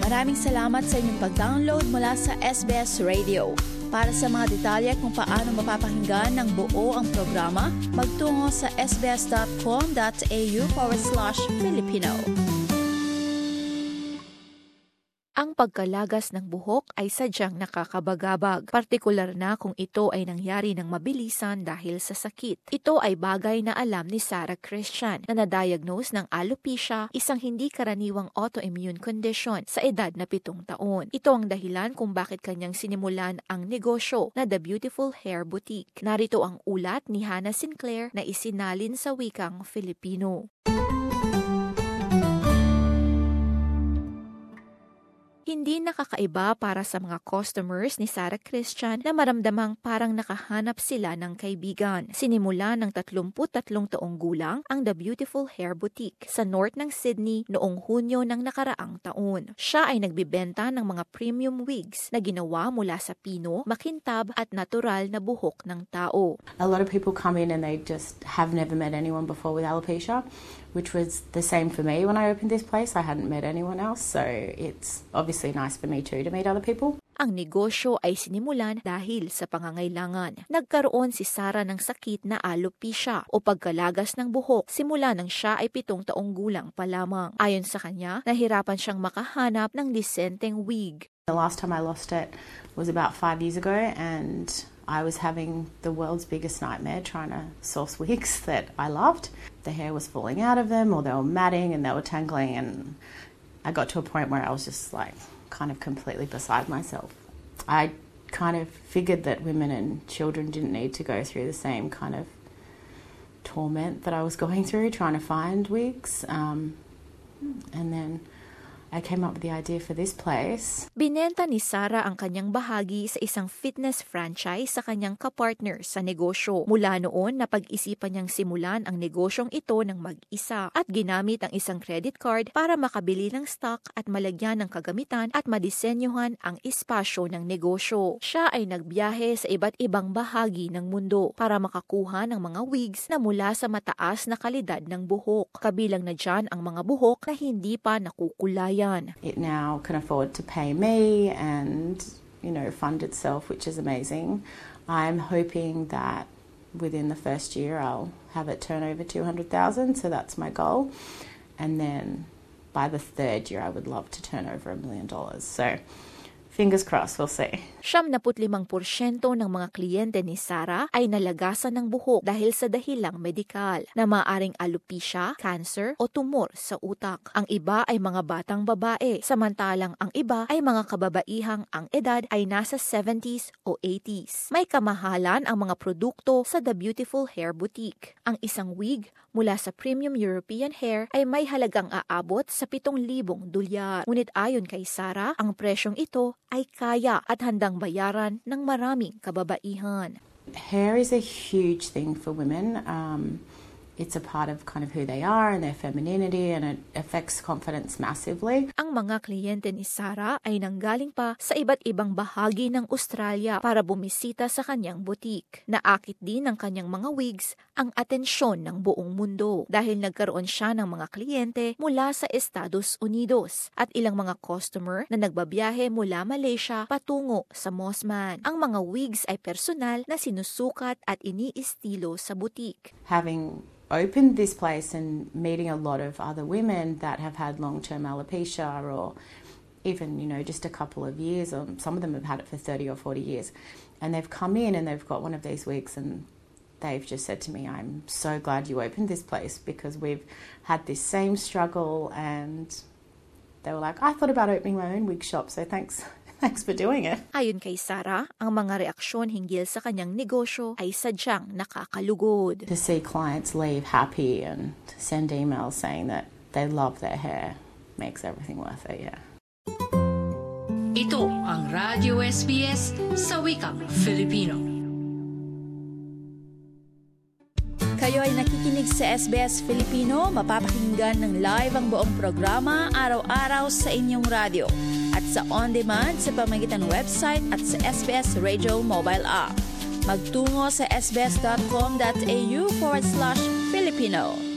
Maraming salamat sa inyong pag-download mula sa SBS Radio. Para sa mga detalye kung paano mapapakinggan ng buo ang programa, magtungo sa sbs.com.au/Filipino. Ang pagkalagas ng buhok ay sadyang nakakabagabag, partikular na kung ito ay nangyari ng mabilisan dahil sa sakit. Ito ay bagay na alam ni Sarah Christian na na-diagnose ng alopecia, isang hindi karaniwang autoimmune condition sa edad na 7 taon. Ito ang dahilan kung bakit kanyang sinimulan ang negosyo na The Beautiful Hair Boutique. Narito ang ulat ni Hannah Sinclair na isinalin sa wikang Filipino. Hindi nakakaiba para sa mga customers ni Sarah Christian na maramdamang parang nakahanap sila ng kaibigan. Sinimula ng 33 taong gulang ang The Beautiful Hair Boutique sa north ng Sydney noong Hunyo ng nakaraang taon. Siya ay nagbibenta ng mga premium wigs na ginawa mula sa pino, makintab at natural na buhok ng tao. A lot of people come in and they just have never met anyone before with alopecia, which was the same for me when I opened this place. I hadn't met anyone else, so it's obviously nice for me too to meet other people. Ang negosyo ay sinimulan dahil sa pangangailangan. Nagkaroon si Sarah ng sakit na alopecia o pagkalagas ng buhok simula nang siya ay 7 taong gulang pa lamang. Ayon sa kanya, nahirapan siyang makahanap ng disenteng wig. The last time I lost it was about 5 years ago, and I was having the world's biggest nightmare trying to source wigs that I loved. The hair was falling out of them, or they were matting and they were tangling, and I got to a point where I was just like kind of completely beside myself. I kind of figured that women and children didn't need to go through the same kind of torment that I was going through trying to find wigs, and then I came up with the idea for this place. Binenta ni Sarah ang kanyang bahagi sa isang fitness franchise sa kanyang kapartner sa negosyo. Mula noon, napag-isipan niyang simulan ang negosyong ito ng mag-isa at ginamit ang isang credit card para makabili ng stock at malagyan ng kagamitan at madisenyuhan ang espasyo ng negosyo. Siya ay nagbiyahe sa iba't ibang bahagi ng mundo para makakuha ng mga wigs na mula sa mataas na kalidad ng buhok. Kabilang na dyan ang mga buhok na hindi pa nakukulayan. It now can afford to pay me and, fund itself, which is amazing. I'm hoping that within the first year I'll have it turn over 200,000, so that's my goal. And then by the 3rd year I would love to turn over $1 million. So fingers crossed, we'll see. 75% ng mga kliyente ni Sarah ay nalagasan ng buhok dahil sa dahilang medikal na maaaring alopecia, cancer o tumor sa utak. Ang iba ay mga batang babae, samantalang ang iba ay mga kababaihang ang edad ay nasa 70s o 80s. May kamahalan ang mga produkto sa The Beautiful Hair Boutique. Ang isang wig mula sa premium European hair ay may halagang aabot sa $7,000. Ngunit ayon kay Sarah, ang presyong ito ay kaya at handang bayaran ng maraming kababaihan. Hair is a huge thing for women. It's a part of kind of who they are and their femininity, and it affects confidence massively. Ang mga kliyente ni Sarah ay nanggaling pa sa iba't ibang bahagi ng Australia para bumisita sa kanyang boutique. Naakit din ng kanyang mga wigs ang atensyon ng buong mundo dahil nagkaroon siya ng mga kliyente mula sa Estados Unidos at ilang mga customer na nagbabiyahe mula Malaysia patungo sa Mosman. Ang mga wigs ay personal na sinusukat at iniistilo sa boutique. Having opened this place and meeting a lot of other women that have had long-term alopecia or even, just a couple of years, or some of them have had it for 30 or 40 years, and they've come in and they've got one of these wigs and they've just said to me, I'm so glad you opened this place because we've had this same struggle, and they were like, I thought about opening my own wig shop, so thanks for doing it. Ayon kay Sarah, ang mga reaksyon hinggil sa kanyang negosyo ay sadyang nakakalugod. To see clients leave happy and send emails saying that they love their hair makes everything worth it, yeah. Ito ang Radyo SBS sa wikang Filipino. Kayo ay nakikinig sa SBS Filipino, mapapakinggan ng live ang buong programa araw-araw sa inyong radyo at sa on-demand sa pamamagitan ng website at sa SBS Radio mobile app. Magtungo sa sbs.com.au/Filipino.